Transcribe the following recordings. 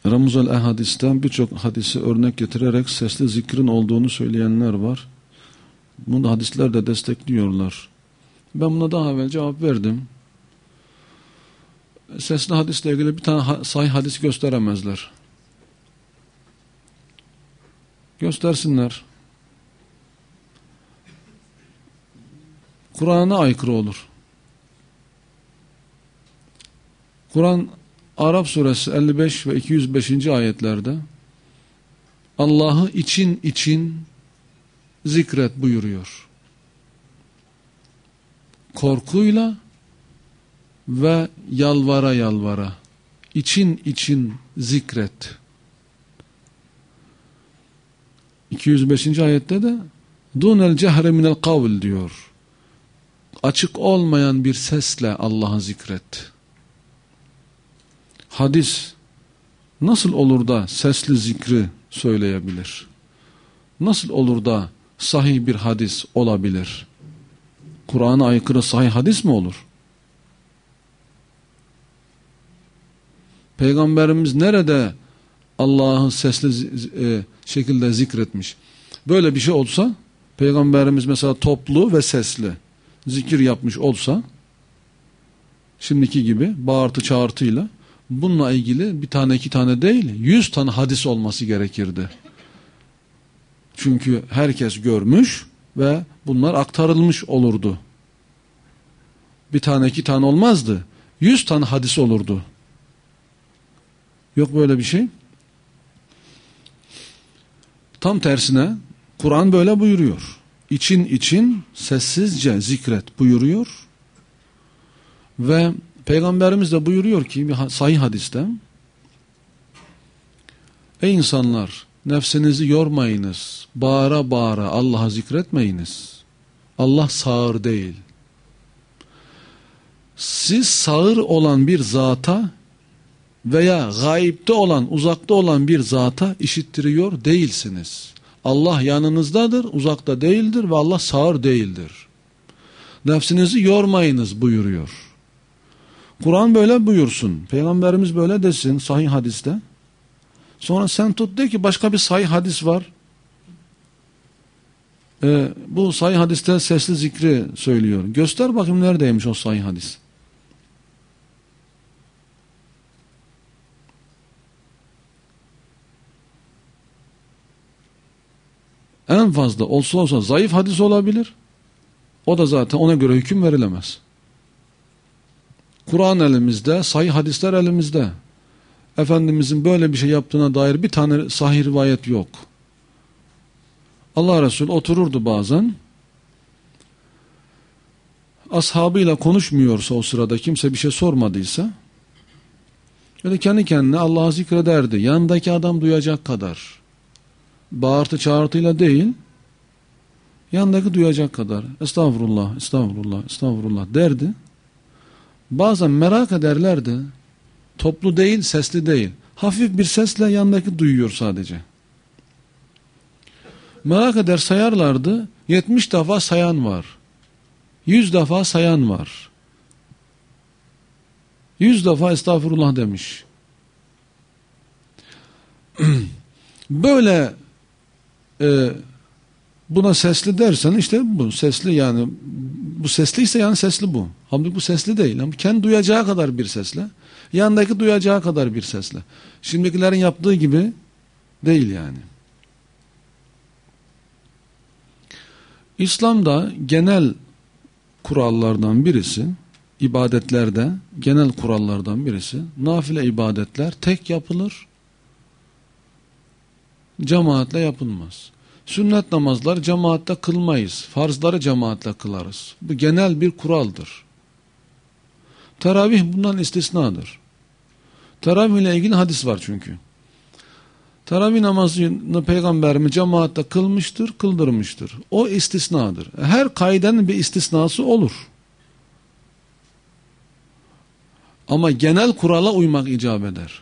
Ramuzal Ehadis'ten birçok hadisi örnek getirerek sesli zikrin olduğunu söyleyenler var. Bunu hadisler de destekliyorlar. Ben buna daha evvel cevap verdim. Sesli hadisle ilgili bir tane sahih hadis gösteremezler. Göstersinler. Kur'an'a aykırı olur. Kur'an Araf suresi 55 ve 205. ayetlerde Allah'ı için zikret buyuruyor. Korkuyla ve yalvara için zikret. 205. ayette de dunel cehre minel kavl diyor. Açık olmayan bir sesle Allah'ı zikret. Hadis nasıl olur da sesli zikri söyleyebilir? Nasıl olur da sahih bir hadis olabilir? Kur'an'a aykırı sahih hadis mi olur? Peygamberimiz nerede Allah'ı sesli şekilde zikretmiş? Böyle bir şey olsa, Peygamberimiz mesela toplu ve sesli zikir yapmış olsa, şimdiki gibi bağırtı çağırtıyla, bununla ilgili bir tane iki tane değil 100 tane hadis olması gerekirdi. Çünkü herkes görmüş ve bunlar aktarılmış olurdu. Bir tane iki tane olmazdı. 100 tane hadis olurdu. Yok böyle bir şey. Tam tersine Kur'an böyle buyuruyor. İçin sessizce zikret buyuruyor. Ve Peygamberimiz de buyuruyor ki bir sahih hadiste, ey insanlar, nefsinizi yormayınız, bağıra bağıra Allah'a zikretmeyiniz. Allah sağır değil. Siz sağır olan bir zata veya gayipte olan, uzakta olan bir zata işittiriyor değilsiniz. Allah yanınızdadır, uzakta değildir ve Allah sağır değildir. Nefsinizi yormayınız buyuruyor. Kur'an böyle buyursun, Peygamberimiz böyle desin sahih hadiste. Sonra sen tut de ki başka bir sahih hadis var. Bu sahih hadiste sesli zikri söylüyor. Göster bakayım neredeymiş o sahih hadis. En fazla olsa zayıf hadis olabilir. O da zaten ona göre hüküm verilemez. Kur'an elimizde, sahih hadisler elimizde. Efendimizin böyle bir şey yaptığına dair bir tane sahih rivayet yok. Allah Resulü otururdu bazen. Ashabıyla konuşmuyorsa o sırada, kimse bir şey sormadıysa, öyle kendi kendine Allah'ı zikrederdi. Yanındaki adam duyacak kadar. Bağırtı çağırtıyla değil, yanındaki duyacak kadar. Estağfurullah, estağfurullah, estağfurullah derdi. Bazen merak ederlerdi. Toplu değil, sesli değil. Hafif bir sesle yanındaki duyuyor sadece. Merak eder sayarlardı. 70 defa sayan var. 100 defa sayan var. 100 defa estağfurullah demiş. Böyle buna sesli dersen işte bu sesli, yani bu sesliyse yani sesli bu. Halbuki bu sesli değil. Ama kendi duyacağı kadar bir sesle, yanındaki duyacağı kadar bir sesle. Şimdikilerin yaptığı gibi değil yani. İslam'da genel kurallardan birisi, ibadetlerde genel kurallardan birisi, nafile ibadetler tek yapılır, cemaatle yapılmaz. Sünnet namazlar cemaatle kılmayız. Farzları cemaatle kılarız. Bu genel bir kuraldır. Teravih bundan istisnadır. Teravih ile ilgili hadis var çünkü. Teravih namazını Peygamberimiz cemaatle kılmıştır, kıldırmıştır. O istisnadır. Her kaidenin bir istisnası olur. Ama genel kurala uymak icap eder.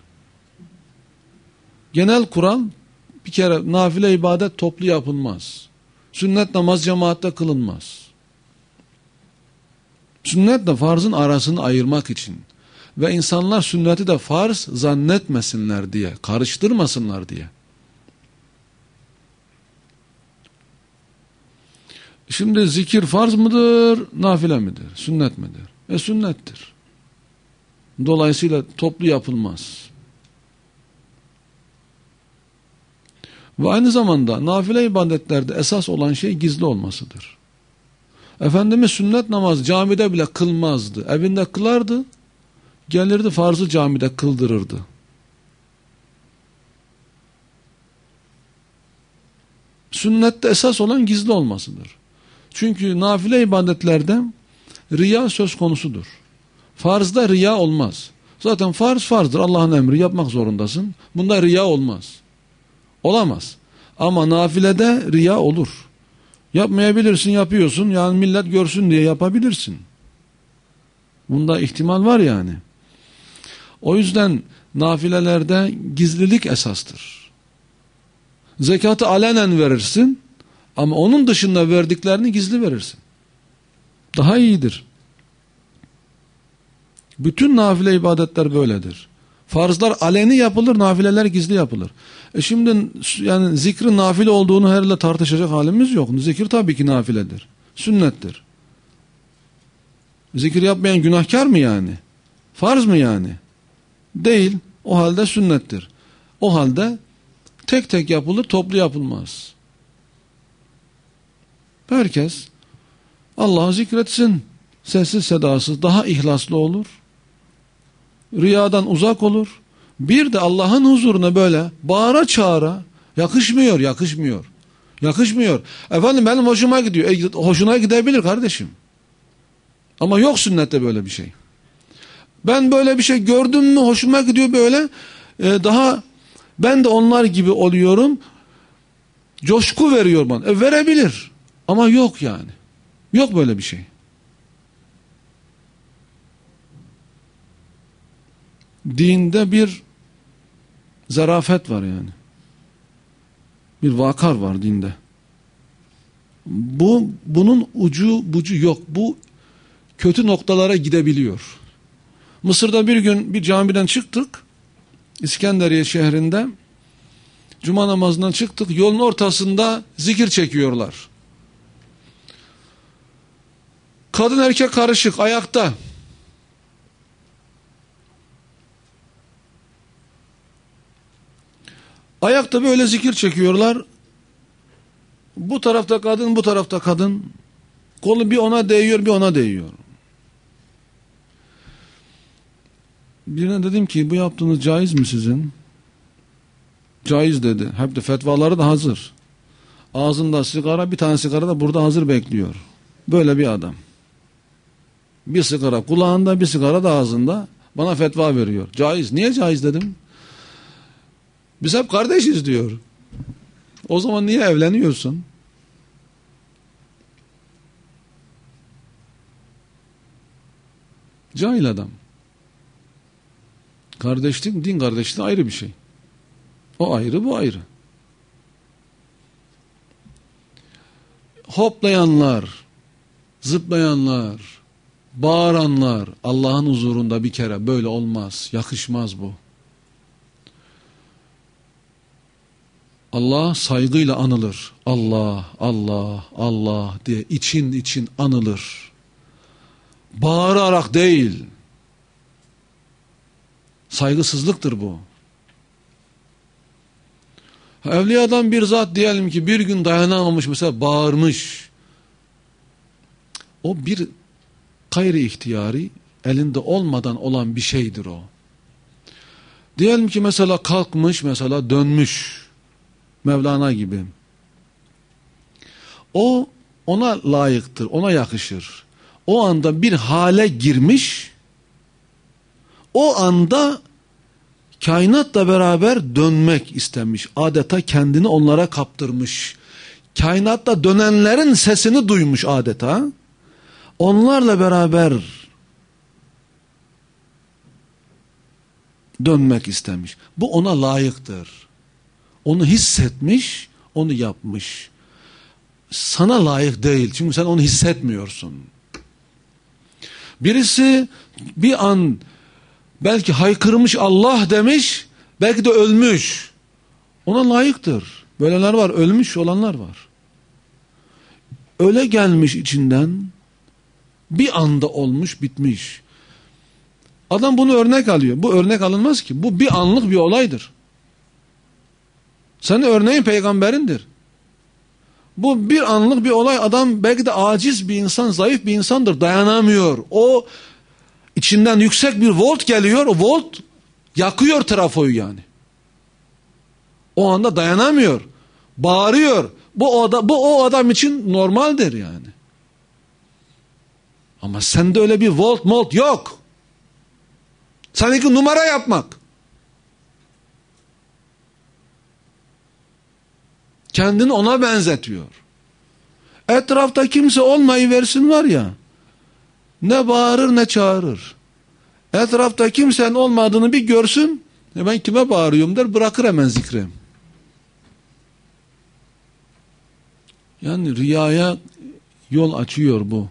Genel kural, bir kere nafile ibadet toplu yapılmaz. Sünnet namaz cemaatle kılınmaz. Sünnetle farzın arasını ayırmak için. Ve insanlar sünneti de farz zannetmesinler diye, karıştırmasınlar diye. Şimdi zikir farz mıdır, nafile midir, sünnet midir? Sünnettir. Dolayısıyla toplu yapılmaz. Ve aynı zamanda nafile ibadetlerde esas olan şey gizli olmasıdır. Efendimiz sünnet namaz camide bile kılmazdı. Evinde kılardı, gelirdi farzı camide kıldırırdı. Sünnette esas olan gizli olmasıdır. Çünkü nafile ibadetlerde riya söz konusudur. Farzda riya olmaz. Zaten farz farzdır. Allah'ın emri, yapmak zorundasın. Bunda riya olmaz. Olamaz. Ama nafilede riya olur. Yapmayabilirsin, yapıyorsun. Yani millet görsün diye yapabilirsin. Bunda ihtimal var yani. O yüzden nafilelerde gizlilik esastır. Zekatı alenen verirsin ama onun dışında verdiklerini gizli verirsin. Daha iyidir. Bütün nafile ibadetler böyledir. Farzlar aleni yapılır, nafileler gizli yapılır. Şimdi yani zikrin nafile olduğunu herhalde tartışacak halimiz yok. Zikir tabii ki nafiledir. Sünnettir. Zikir yapmayan günahkar mı yani? Farz mı yani? Değil. O halde sünnettir. O halde tek tek yapılır, toplu yapılmaz. Herkes Allah'ı zikretsin. Sessiz sedasız, daha ihlaslı olur. Riyadan uzak olur. Bir de Allah'ın huzuruna böyle bağıra çağıra yakışmıyor. Yakışmıyor. Efendim benim hoşuma gidiyor. Hoşuna gidebilir kardeşim. Ama yok sünnette böyle bir şey. Ben böyle bir şey gördüm mü hoşuma gidiyor böyle. Daha ben de onlar gibi oluyorum. Coşku veriyor bana. Verebilir. Ama yok yani. Yok böyle bir şey. Dinde bir zarafet var yani. Bir vakar var dinde. Bunun ucu bucu yok. Bu kötü noktalara gidebiliyor. Mısır'da bir gün bir camiden çıktık. İskenderiye şehrinde. Cuma namazından çıktık. Yolun ortasında zikir çekiyorlar. Kadın erkek karışık ayakta. Ayakta böyle zikir çekiyorlar. Bu tarafta kadın, bu tarafta kadın. Kolu bir ona değiyor, bir ona değiyor. Birine dedim ki bu yaptığınız caiz mi sizin? Caiz dedi. Hep de fetvaları da hazır. Ağzında sigara, bir tane sigara da burada hazır bekliyor. Böyle bir adam. Bir sigara kulağında, bir sigara da ağzında. Bana fetva veriyor. Caiz. Niye caiz dedim. Biz hep kardeşiz diyor. O zaman niye evleniyorsun? Cahil adam. Kardeşlik, din kardeşliği ayrı bir şey. O ayrı, bu ayrı. Hoplayanlar, zıplayanlar, bağıranlar Allah'ın huzurunda bir kere böyle olmaz. Yakışmaz bu. Allah saygıyla anılır. Allah, Allah, Allah diye için anılır. Bağırarak değil. Saygısızlıktır bu. Evliyadan bir zat diyelim ki bir gün dayanamamış mesela bağırmış. O bir gayri ihtiyari elinde olmadan olan bir şeydir o. Diyelim ki mesela kalkmış mesela dönmüş. Mevlana gibi. O ona layıktır, ona yakışır. O anda bir hale girmiş, o anda kainatla beraber dönmek istemiş. Adeta kendini onlara kaptırmış. Kainatta dönenlerin sesini duymuş adeta. Onlarla beraber dönmek istemiş. Bu ona layıktır. Onu hissetmiş, onu yapmış. Sana layık değil. Çünkü sen onu hissetmiyorsun. Birisi bir an Belki haykırmış Allah demiş, belki de ölmüş. Ona layıktır. Böyleler var, ölmüş olanlar var. Öyle gelmiş içinden, bir anda olmuş, bitmiş. Adam bunu örnek alıyor. Bu örnek alınmaz ki. Bu bir anlık bir olaydır. Senin örneğin peygamberindir. Bu bir anlık bir olay. Adam belki de aciz bir insan, zayıf bir insandır. Dayanamıyor. O içinden yüksek bir volt geliyor. O volt yakıyor trafoyu yani. O anda dayanamıyor. Bağırıyor. Bu o adam için normaldir yani. Ama sende öyle bir volt yok. Seninki numara yapmak. Kendini ona benzetiyor. Etrafta kimse olmayıversin var ya, ne bağırır ne çağırır. Etrafta kimsenin olmadığını bir görsün, ben kime bağırıyorum der, bırakır hemen zikri. Yani riyaya yol açıyor bu.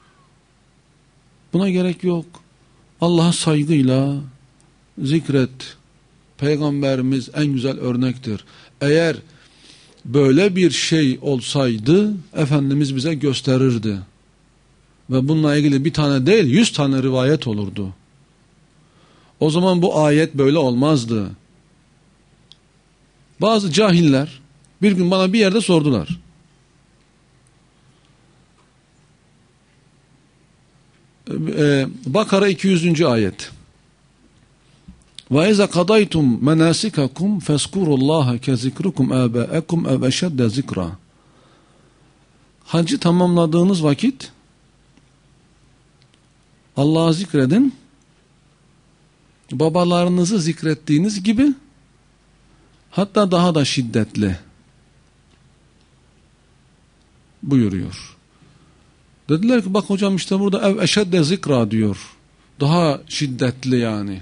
Buna gerek yok. Allah'a saygıyla zikret. Peygamberimiz en güzel örnektir. Eğer böyle bir şey olsaydı Efendimiz bize gösterirdi. Ve bununla ilgili bir tane değil 100 tane rivayet olurdu. O zaman bu ayet böyle olmazdı. Bazı cahiller bir gün bana bir yerde sordular. Bakara 200. ayet. Ve izâ kadaytum menâsikakum fezkurullâhe kezikrukum âbâekum ev eşedde zikra. Hacı tamamladığınız vakit Allah'ı zikredin, babalarınızı zikrettiğiniz gibi, hatta daha da şiddetli buyuruyor. Dediler ki bak hocam işte burada ev eşedde zikra diyor. Daha şiddetli yani.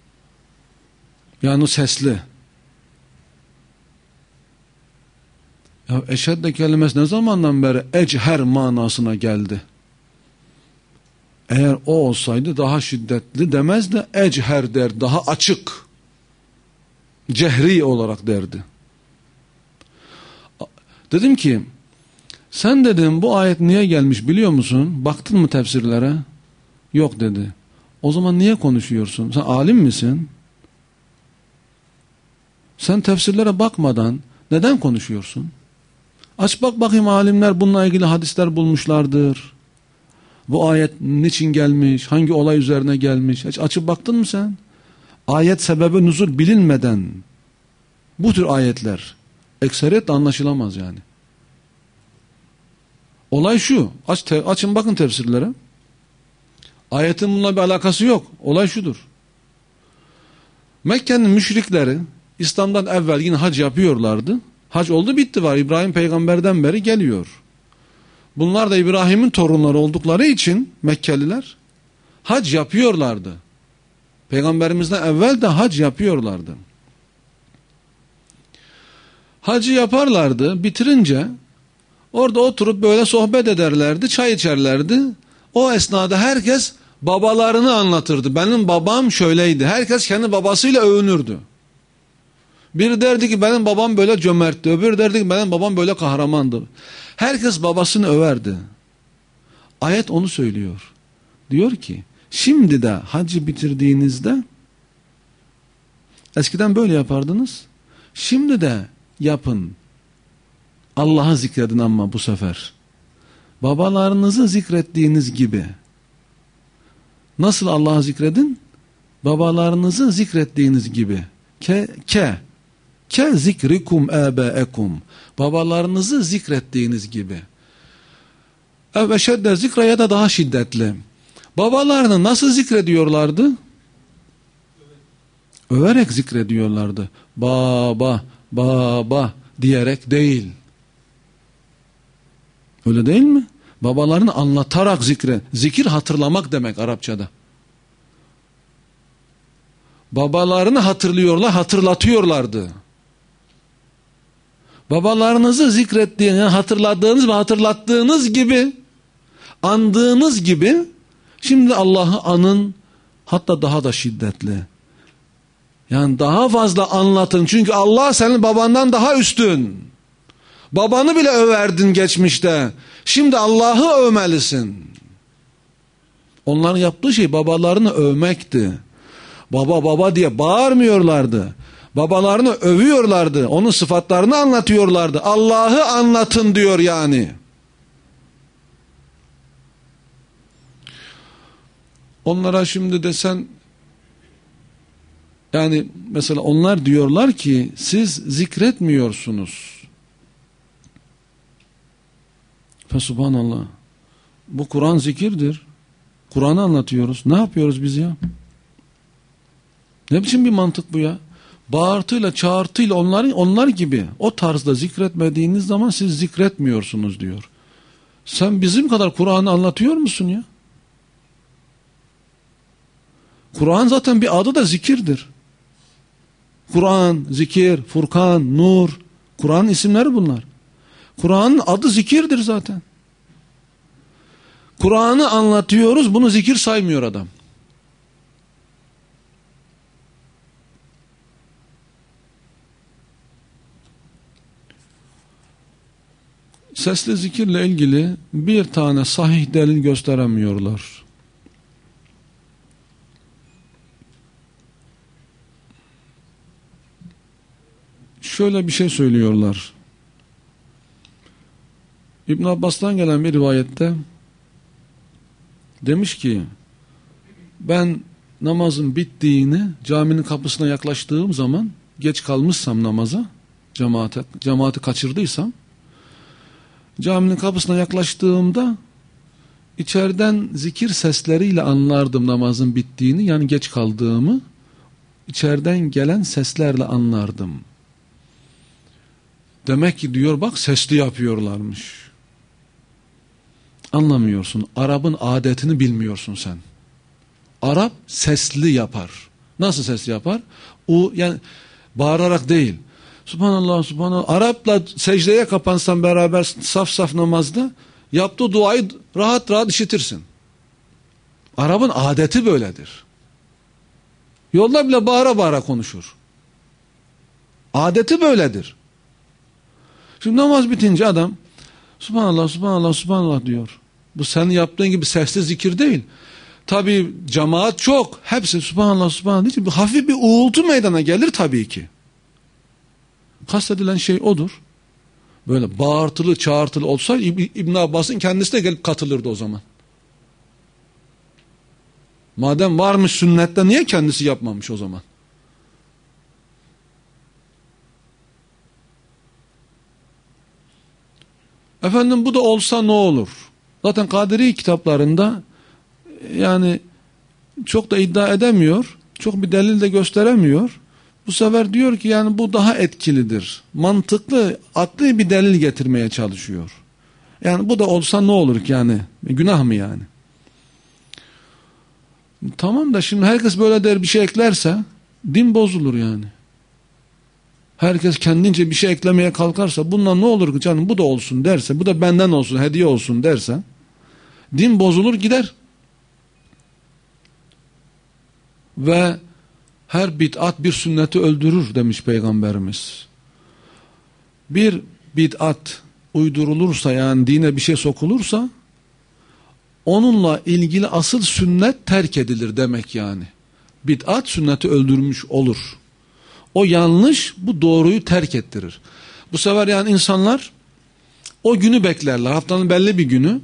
Yani sesli. Ya eşedde kelimesi ne zamandan beri echer manasına geldi? Eğer o olsaydı daha şiddetli demez de echer der, daha açık. Cehri olarak derdi. Dedim ki sen dedim bu ayet niye gelmiş biliyor musun? Baktın mı tefsirlere? Yok dedi. O zaman niye konuşuyorsun? Sen alim misin? Sen tefsirlere bakmadan neden konuşuyorsun? Aç bak bakayım, alimler bununla ilgili hadisler bulmuşlardır. Bu ayet niçin gelmiş? Hangi olay üzerine gelmiş? Hiç açıp baktın mı sen? Ayet sebebi nuzul bilinmeden bu tür ayetler ekseriyetle anlaşılamaz yani. Olay şu. Açın bakın tefsirlere. Ayetin bununla bir alakası yok. Olay şudur. Mekke'nin müşrikleri İslam'dan evvel yine hac yapıyorlardı. Hac oldu bitti var. İbrahim peygamberden beri geliyor. Bunlar da İbrahim'in torunları oldukları için Mekkeliler hac yapıyorlardı. Peygamberimizden evvel de hac yapıyorlardı. Hacı yaparlardı. Bitirince orada oturup böyle sohbet ederlerdi, çay içerlerdi. O esnada herkes babalarını anlatırdı. Benim babam şöyleydi. Herkes kendi babasıyla övünürdü. Biri derdi ki benim babam böyle cömertti. Öbürü derdi ki benim babam böyle kahramandı. Herkes babasını överdi. Ayet onu söylüyor. Diyor ki şimdi de hacı bitirdiğinizde, eskiden böyle yapardınız, şimdi de yapın. Allah'ı zikredin ama bu sefer. Babalarınızı zikrettiğiniz gibi. Nasıl Allah'ı zikredin? Babalarınızı zikrettiğiniz gibi. Ke zikrikum âbâekum. Babalarınızı zikrettiğiniz gibi. Ve şedde zikraya da daha şiddetli. Babalarını nasıl zikrediyorlardı? Överek zikrediyorlardı. Baba, baba diyerek değil. Öyle değil mi? Babalarını anlatarak zikir hatırlamak demek Arapçada. Babalarını hatırlatıyorlardı. Babalarınızı zikrettiğini hatırladığınız ve hatırlattığınız gibi, andığınız gibi şimdi Allah'ı anın, Hatta daha da şiddetli. Yani daha fazla anlatın. Çünkü Allah senin babandan daha üstün. Babanı bile överdin geçmişte. Şimdi Allah'ı övmelisin. Onların yaptığı şey babalarını övmekti. Baba baba diye bağırmıyorlardı. Babalarını övüyorlardı. Onun sıfatlarını anlatıyorlardı. Allah'ı anlatın diyor yani. Onlara şimdi desen, yani mesela onlar diyorlar ki siz zikretmiyorsunuz. Fesubhanallah. Bu Kur'an zikirdir. Kur'an'ı anlatıyoruz. Ne yapıyoruz biz ya? Ne biçim bir mantık bu ya? Bağırtıyla çağırtıyla onlar gibi o tarzda zikretmediğiniz zaman siz zikretmiyorsunuz diyor. Sen bizim kadar Kur'an'ı anlatıyor musun ya? Kur'an zaten bir adı da zikirdir. Kur'an, zikir, Furkan, Nur. Kur'an'ın isimleri bunlar. Kur'an'ın adı zikirdir zaten. Kur'an'ı anlatıyoruz, bunu zikir saymıyor adam. Sesli zikirle ilgili bir tane sahih delil gösteremiyorlar. Şöyle bir şey söylüyorlar. İbn Abbas'tan gelen bir rivayette demiş ki, ben namazın bittiğini caminin kapısına yaklaştığım zaman, geç kalmışsam namaza, cemaati kaçırdıysam, caminin kapısına yaklaştığımda içeriden zikir sesleriyle anlardım namazın bittiğini, yani geç kaldığımı içeriden gelen seslerle anlardım. Demek ki diyor, bak sesli yapıyorlarmış. Anlamıyorsun. Arap'ın adetini bilmiyorsun sen. Arap sesli yapar. Nasıl sesli yapar? Yani bağırarak değil. Subhanallah, subhanallah. Arap'la secdeye kapansan beraber saf saf namazda yaptığı duayı rahat rahat işitirsin. Arap'ın adeti böyledir. Yolda bile bağıra bağıra konuşur. Adeti böyledir. Şimdi namaz bitince adam Subhanallah, subhanallah, subhanallah diyor. Bu senin yaptığın gibi sesli zikir değil. Tabi cemaat çok. Hepsi subhanallah, subhanallah deyince bir hafif bir uğultu meydana gelir tabii ki. Kastedilen şey odur. Böyle bağırtılı, çağırtılı olsa İbn Abbas'ın kendisi de gelip katılırdı o zaman. Madem varmış sünnette niye kendisi yapmamış o zaman? Efendim bu da olsa ne olur? Zaten Kadiri kitaplarında yani çok da iddia edemiyor. Çok bir delil de gösteremiyor. Bu sefer diyor ki yani bu daha etkilidir. Mantıklı, akli bir delil getirmeye çalışıyor. Yani bu da olsa ne olur ki yani? Günah mı yani? Tamam da şimdi herkes böyle der bir şey eklerse din bozulur yani. Herkes kendince bir şey eklemeye kalkarsa bundan ne olur ki canım bu da olsun derse, bu da benden olsun, hediye olsun derse din bozulur gider. Ve her bid'at bir sünneti öldürür demiş Peygamberimiz. Bir bid'at uydurulursa, yani dine bir şey sokulursa onunla ilgili asıl sünnet terk edilir demek yani. Bid'at sünneti öldürmüş olur. O yanlış, bu doğruyu terk ettirir. Bu sefer yani insanlar o günü beklerler. Haftanın belli bir günü.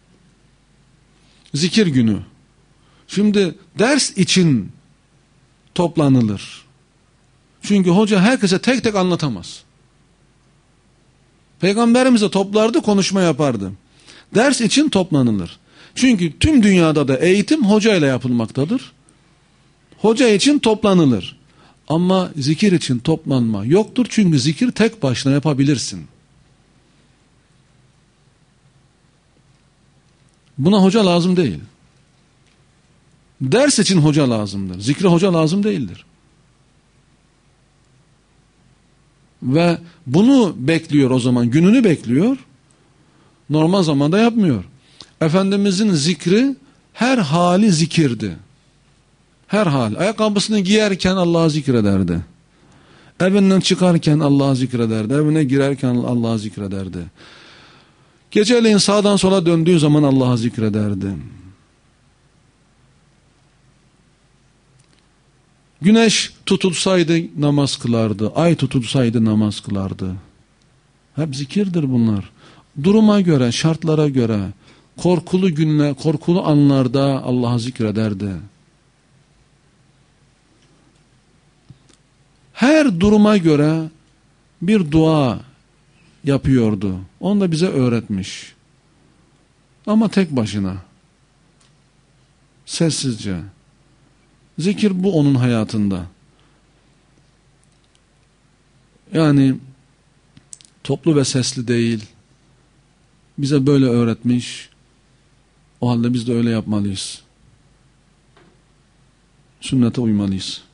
Zikir günü. Şimdi ders için toplanılır. Çünkü hoca herkese tek tek anlatamaz. Peygamberimiz de toplardı, konuşma yapardı. Ders için toplanılır. Çünkü tüm dünyada da eğitim hoca ile yapılmaktadır. Hoca için toplanılır. Ama zikir için toplanma yoktur. Çünkü zikir tek başına yapabilirsin. Buna hoca lazım değil. Ders için hoca lazımdır. Zikre hoca lazım değildir. Ve bunu bekliyor o zaman. Gününü bekliyor. Normal zamanda yapmıyor. Efendimizin zikri her hali zikirdi. Her hal. Ayakkabısını giyerken Allah'ı zikrederdi. Evinden çıkarken Allah'ı zikrederdi. Evine girerken Allah'ı zikrederdi. Geceleyin sağdan sola döndüğü zaman Allah'ı zikrederdi. Güneş tutulsaydı namaz kılardı. Ay tutulsaydı namaz kılardı. Hep zikirdir bunlar. Duruma göre, şartlara göre, korkulu günler, korkulu anlarda Allah'ı zikrederdi. Her duruma göre bir dua yapıyordu. Onu da bize öğretmiş. Ama tek başına. Sessizce. Zikir bu onun hayatında. Yani toplu ve sesli değil. Bize böyle öğretmiş. O halde biz de öyle yapmalıyız. Sünnete uymalıyız.